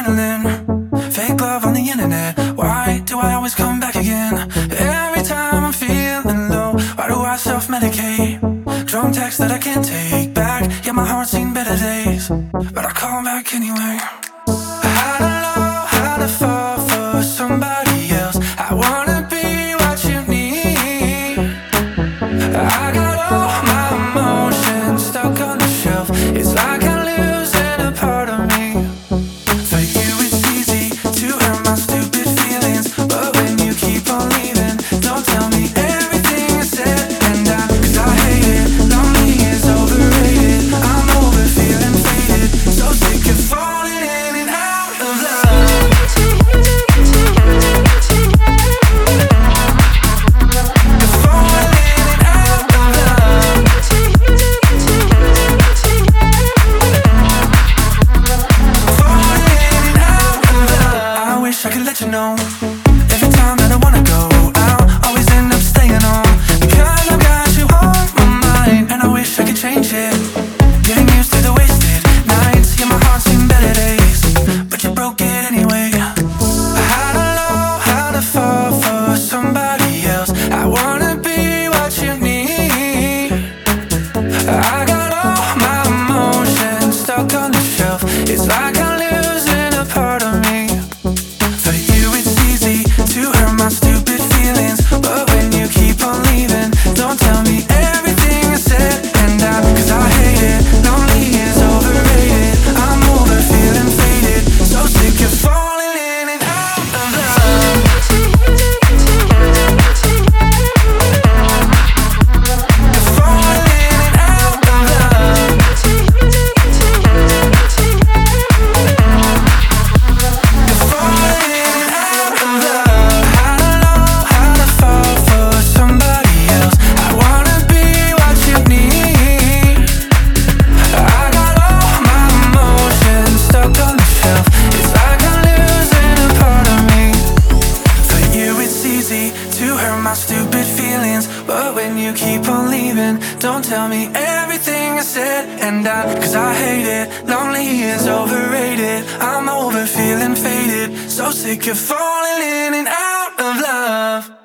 adrenaline. Fake love on the internet. Why do I always come back again? Every time I'm feeling low, why do I self-medicate? Drunk texts that I can't take back. Yeah, my heart's seen better days, but I call back anyway. I don't know how to fall for somebody else. I wanna be what you need. I got all my emotions stuck on the shelf. It's like I'm losing a part of me. For you it's easy to hurt my stupid feelings, but when you keep on leaving, don't tell me everything is said and done. 'Cause I hate it, lonely is overrated. I'm over feeling faded, so sick of falling in and out of love. I could let you know. Every time that I wanna go out, always end up staying on, because I've got you on my mind. And I wish I could change it. Getting used to the wasted nights. Yeah, my heart's seen better days, but you broke it anyway. I don't know how to fall for somebody else. I wanna be what you need. I got all my emotions stuck on the shelf. It's like I'm losing a part of me. My stupid feelings, but when you keep on leaving, don't tell me everything is said and done. 'Cause I hate it, lonely is overrated. I'm over feeling faded, so sick of falling in and out of love. Falling in and out of love. Falling in and out of love. To hurt my stupid feelings, but when you keep on leaving, don't tell me everything I said and done. 'Cause I hate it, lonely is overrated. I'm over feeling faded, so sick of falling in and out of love.